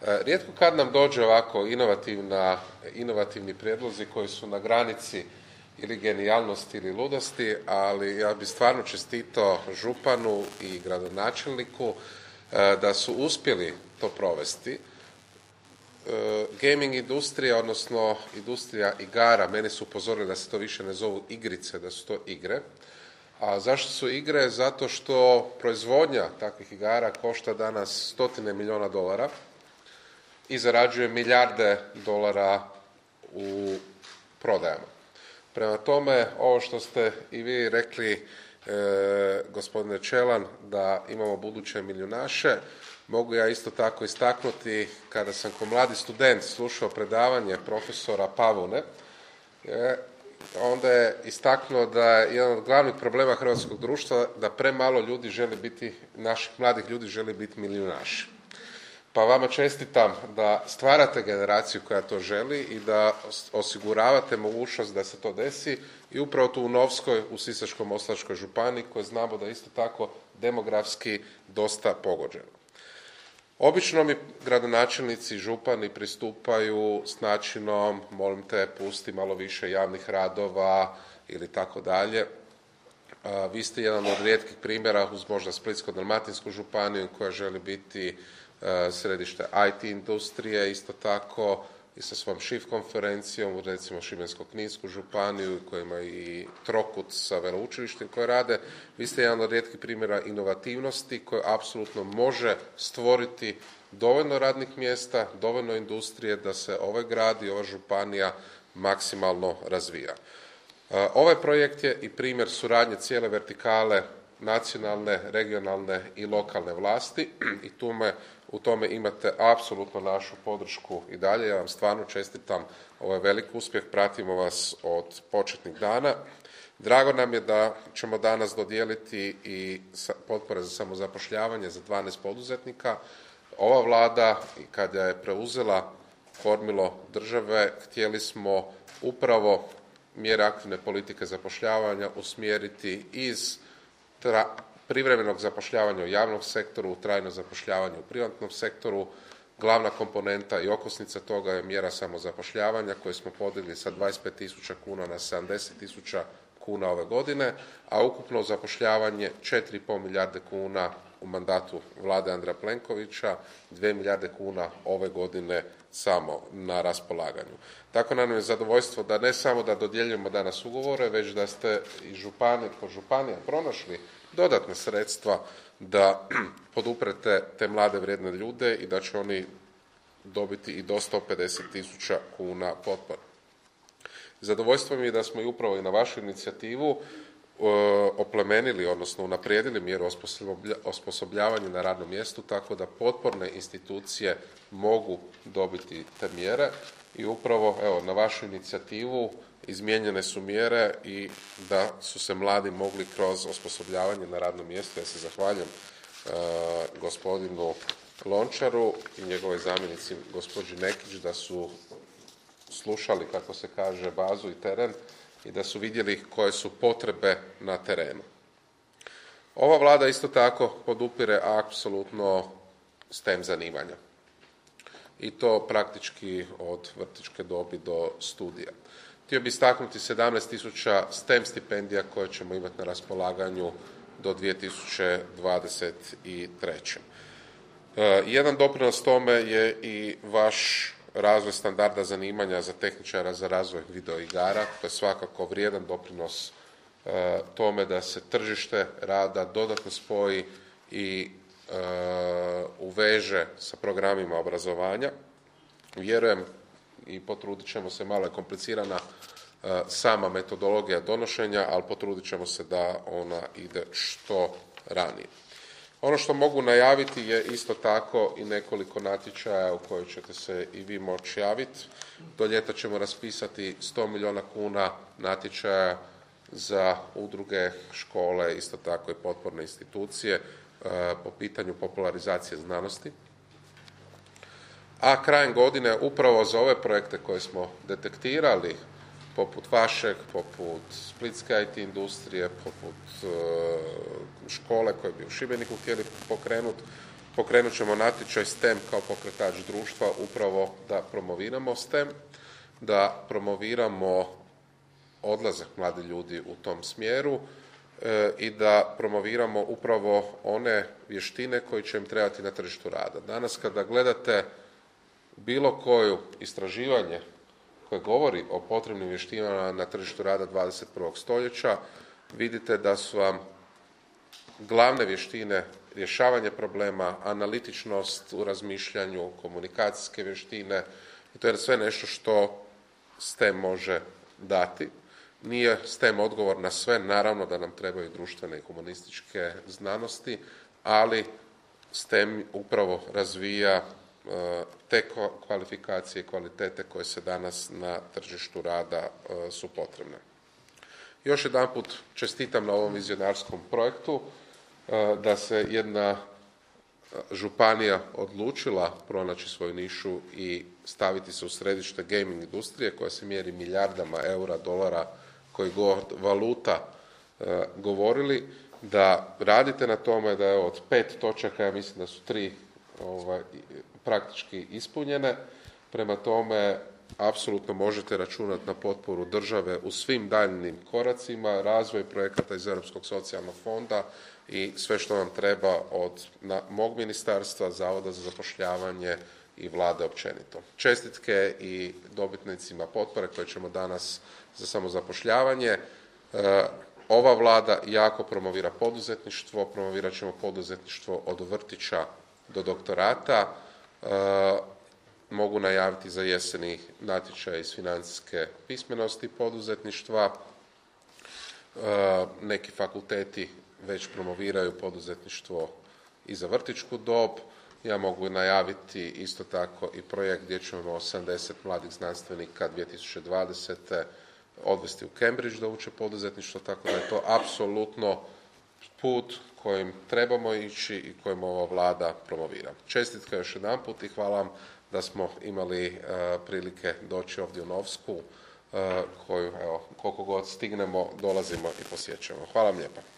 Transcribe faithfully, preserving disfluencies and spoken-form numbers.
Rijetko kad nam dođe ovako inovativna, inovativni prijedlozi koji su na granici ili genijalnosti ili ludosti, ali ja bih stvarno čestitao županu i gradonačelniku da su uspjeli to provesti. Gaming industrija, odnosno industrija igara, mene su upozorili da se to više ne zovu igrice, da su to igre. A zašto su igre? Zato što proizvodnja takvih igara košta danas stotine milijuna dolara i zarađuje milijarde dolara u prodajama. Prema tome, ovo što ste i vi rekli, e, gospodine Čelan, da imamo buduće milijunaše, mogu ja isto tako istaknuti, kada sam kao mladi student slušao predavanje profesora Pavune, e, onda je istaknuo da je jedan od glavnih problema hrvatskog društva da premalo ljudi želi biti, naših mladih ljudi želi biti milijunaši. Pa vama čestitam da stvarate generaciju koja to želi i da osiguravate mogućnost da se to desi i upravo tu u Novskoj, u Sisačko-moslavačkoj županiji, koje znamo da je isto tako demografski dosta pogođeno. Obično mi gradonačelnici i župani pristupaju s načinom, molim te, pusti malo više javnih radova ili tako dalje. Vi ste jedan od rijetkih primjera uz možda Splitsko-dalmatinsku županiju koja želi biti središte I T industrije, isto tako i sa svojom šif konferencijom, recimo Šibensko-kninsku županiju koja ima i Trokut sa veleučilištem koje rade. Vi ste jedan od rijetkih primjera inovativnosti koja apsolutno može stvoriti dovoljno radnih mjesta, dovoljno industrije da se ovaj grad i ova županija maksimalno razvija. Ovaj projekt je i primjer suradnje cijele vertikale nacionalne, regionalne i lokalne vlasti i tu me, u tome imate apsolutno našu podršku i dalje. Ja vam stvarno čestitam, ovo je velik uspjeh, pratimo vas od početnih dana. Drago nam je da ćemo danas dodijeliti i potpore za samozapošljavanje za dvanaest poduzetnika. Ova vlada, kada je preuzela kormilo države, htjeli smo upravo mjere aktivne politike zapošljavanja usmjeriti iz tra, privremenog zapošljavanja u javnom sektoru, u trajno zapošljavanje u privatnom sektoru. Glavna komponenta i okosnica toga je mjera samozapošljavanja koju smo podigli sa dvadeset pet tisuća kuna na sedamdeset tisuća kuna ove godine, a ukupno zapošljavanje četiri i pol milijarde kuna u mandatu vlade Andreja Plenkovića, dvije milijarde kuna ove godine samo na raspolaganju. Tako nam je zadovoljstvo da ne samo da dodjeljujemo danas ugovore, već da ste i županije po županija pronašli dodatne sredstva da poduprete te mlade vrijedne ljude i da će oni dobiti i do sto pedeset tisuća kuna potpore. Zadovoljstvo mi je da smo i upravo i na vašu inicijativu oplemenili, odnosno unaprijedili mjeru osposobljavanja na radnom mjestu, tako da potporne institucije mogu dobiti te mjere i upravo evo, na vašu inicijativu izmijenjene su mjere i da su se mladi mogli kroz osposobljavanje na radnom mjestu. Ja se zahvaljujem e, gospodinu Lončaru i njegovoj zamjenici gospođi Nekić da su slušali, kako se kaže, bazu i teren i da su vidjeli koje su potrebe na terenu. Ova vlada isto tako podupire apsolutno STEM zanimanja i to praktički od vrtićke dobi do studija. Htio bih istaknuti sedamnaest tisuća STEM stipendija koje ćemo imati na raspolaganju do dvije tisuće dvadeset treće. E, jedan doprinos tome je i vaš razvoj standarda zanimanja za tehničara za razvoj videoigara. To je svakako vrijedan doprinos e, tome da se tržište rada dodatno spoji i e, uveže sa programima obrazovanja. Vjerujem i potrudit ćemo se, malo je komplicirana e, sama metodologija donošenja, ali potrudit ćemo se da ona ide što ranije. Ono što mogu najaviti je isto tako i nekoliko natječaja u koje ćete se i vi moći javiti. Do ljeta ćemo raspisati sto milijuna kuna natječaja za udruge, škole, isto tako i potporne institucije e, po pitanju popularizacije znanosti. A krajem godine upravo za ove projekte koje smo detektirali, poput vašeg, poput splitske I T industrije, poput e, škole koje bi u Šibeniku htjeli pokrenuti, Pokrenut ćemo natječaj S T E M kao pokretač društva upravo da promoviramo S T E M, da promoviramo odlazak mladi ljudi u tom smjeru e, i da promoviramo upravo one vještine koje će im trebati na tržištu rada. Danas kada gledate bilo koju istraživanje koje govori o potrebnim vještinama na tržištu rada dvadeset prvog stoljeća, vidite da su vam glavne vještine rješavanje problema, analitičnost u razmišljanju, komunikacijske vještine i to je sve nešto što S T E M može dati. Nije S T E M odgovor na sve, naravno da nam trebaju društvene i humanističke znanosti, ali S T E M upravo razvija te kvalifikacije i kvalitete koje se danas na tržištu rada su potrebne. Još jedanput čestitam na ovom vizionarskom projektu, da se jedna županija odlučila pronaći svoju nišu i staviti se u središte gaming industrije koja se mjeri milijardama eura, dolara, koji god valuta govorili, da radite na tome da je od pet točaka, ja mislim da su tri ovaj, praktički ispunjene. Prema tome, apsolutno možete računati na potporu države u svim daljnjim koracima, razvoj projekata iz Europskog socijalnog fonda i sve što vam treba od na, mog ministarstva, Zavoda za zapošljavanje i vlade općenito. Čestitke i dobitnicima potpore koje ćemo danas za samozapošljavanje. E, ova vlada jako promovira poduzetništvo, promovirat ćemo poduzetništvo od vrtića do doktorata. E, mogu najaviti za jeseni natječaj iz financijske pismenosti poduzetništva. E, neki fakulteti već promoviraju poduzetništvo i za vrtićku dob. Ja mogu najaviti isto tako i projekt gdje ćemo sedamdeset mladih znanstvenika dvije tisuće dvadesete odvesti u Cambridge da uče poduzetništvo, tako da je to apsolutno put kojim trebamo ići i kojim ova vlada promovira. Čestitka još jedanput i hvala vam da smo imali uh, prilike doći ovdje u Novsku, uh, koju evo, koliko god stignemo dolazimo i posjećujemo. Hvala vam lijepa.